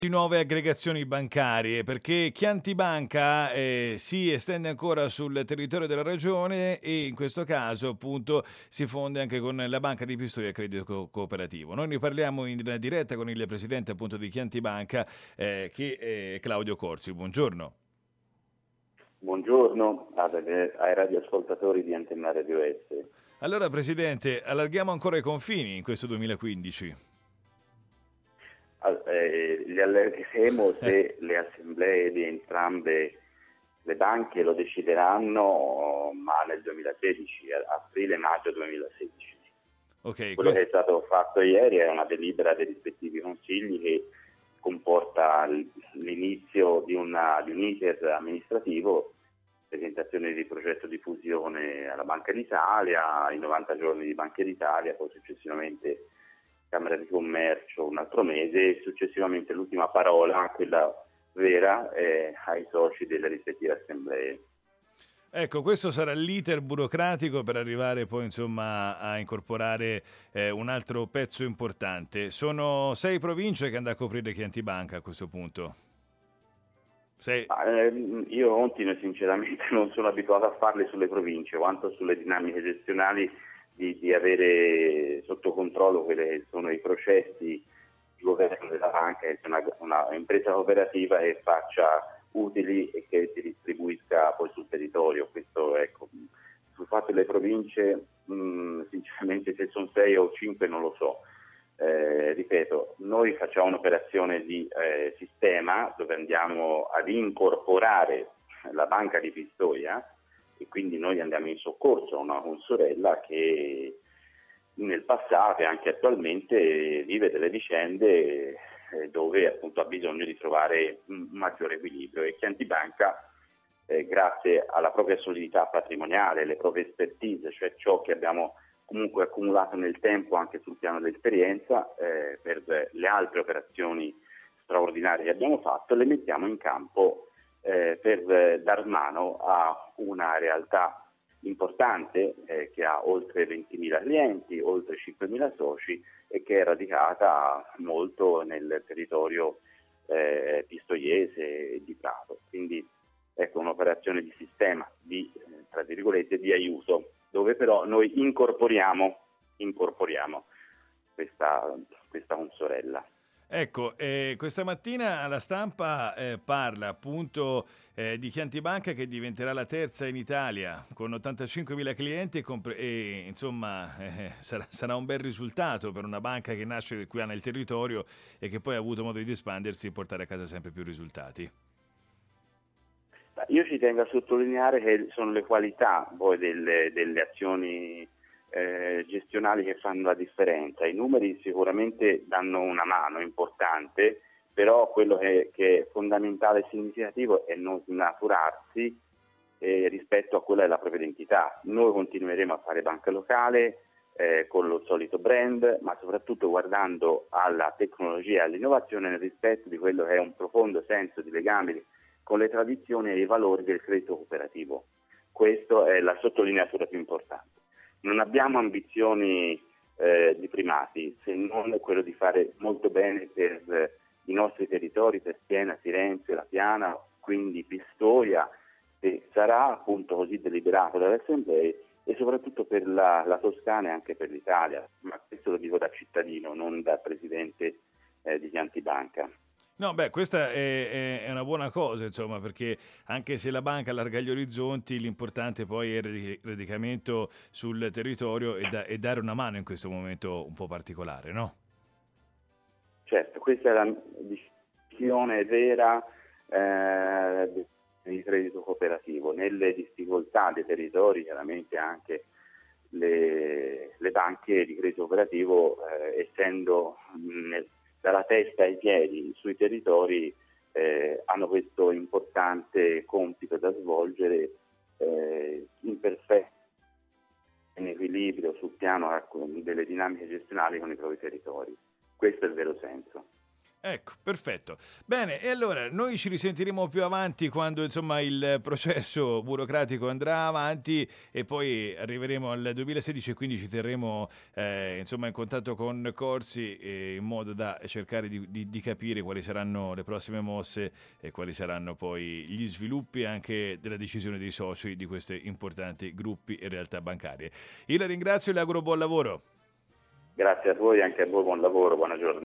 Di nuove aggregazioni bancarie, perché Chianti Banca si estende ancora sul territorio della regione e in questo caso appunto si fonde anche con la Banca di Pistoia Credito Cooperativo. Noi ne parliamo in diretta con il presidente appunto di Chianti Banca che è Claudio Corsi. Buongiorno. Buongiorno ai radioascoltatori di Antenna Radio S. Allora presidente, allarghiamo ancora i confini in questo 2015. Li allargheremo se le assemblee di entrambe le banche lo decideranno, ma nel 2016, aprile-maggio 2016. Okay, Quello che è stato fatto ieri è una delibera dei rispettivi consigli che comporta l'inizio di un iter amministrativo, presentazione di progetto di fusione alla Banca d'Italia, i 90 giorni di Banca d'Italia, poi successivamente Camera di Commercio un altro mese e successivamente l'ultima parola, quella vera, ai soci delle rispettive assemblee. Ecco, questo sarà l'iter burocratico per arrivare poi insomma a incorporare un altro pezzo importante. Sono 6 province che andrà a coprire Chianti Banca a questo punto. Io continuo sinceramente non sono abituato a farle sulle province quanto sulle dinamiche gestionali di avere sotto controllo quelli che sono i processi di governo della banca, che sia una impresa cooperativa che faccia utili e che si distribuisca poi sul territorio. Questo, ecco, sul fatto delle province sinceramente se sono 6 o 5 non lo so. Ripeto, noi facciamo un'operazione di sistema dove andiamo ad incorporare la Banca di Pistoia e quindi noi andiamo in soccorso a una consorella che nel passato e anche attualmente vive delle vicende dove appunto ha bisogno di trovare un maggiore equilibrio e Chianti Banca grazie alla propria solidità patrimoniale, le proprie expertise, cioè ciò che abbiamo comunque accumulato nel tempo anche sul piano dell'esperienza per le altre operazioni straordinarie che abbiamo fatto, le mettiamo in campo per dar mano a una realtà importante che ha oltre 20.000 clienti, oltre 5.000 soci e che è radicata molto nel territorio pistoiese e di Prato. Quindi ecco un'operazione di sistema, tra virgolette, di aiuto, dove però noi incorporiamo questa consorella. Ecco, questa mattina alla stampa parla appunto di Chianti Banca che diventerà la terza in Italia con 85.000 clienti e insomma sarà un bel risultato per una banca che nasce qui nel territorio e che poi ha avuto modo di espandersi e portare a casa sempre più risultati. Io ci tengo a sottolineare che sono le qualità poi delle azioni gestionali che fanno la differenza. I numeri sicuramente danno una mano importante, però quello che è fondamentale e significativo è non snaturarsi rispetto a quella della propria identità. Noi continueremo a fare banca locale con lo solito brand, ma soprattutto guardando alla tecnologia e all'innovazione nel rispetto di quello che è un profondo senso di legame con le tradizioni e i valori del credito cooperativo. Questa è la sottolineatura più importante. Non abbiamo ambizioni di primati, se non quello di fare molto bene per i nostri territori, per Siena, Firenze, La Piana, quindi Pistoia, che sarà appunto così deliberato dalle assemblee e soprattutto per la Toscana e anche per l'Italia, ma questo lo dico da cittadino, non da presidente di Chianti Banca. No, beh, questa è una buona cosa, insomma, perché anche se la banca allarga gli orizzonti, l'importante poi è il radicamento sul territorio e dare una mano in questo momento un po' particolare, no? Certo, questa è la visione vera di credito cooperativo. Nelle difficoltà dei territori, chiaramente anche le banche di credito cooperativo, essendo dalla testa ai piedi sui territori, hanno questo importante compito da svolgere in perfetto equilibrio sul piano delle dinamiche gestionali con i propri territori. Questo è il vero senso. Ecco, perfetto. Bene, e allora noi ci risentiremo più avanti quando insomma il processo burocratico andrà avanti e poi arriveremo al 2016 e quindi ci terremo insomma in contatto con Corsi in modo da cercare di capire quali saranno le prossime mosse e quali saranno poi gli sviluppi anche della decisione dei soci di questi importanti gruppi e realtà bancarie. Io la ringrazio e le auguro buon lavoro. Grazie a voi, anche a voi buon lavoro, buona giornata.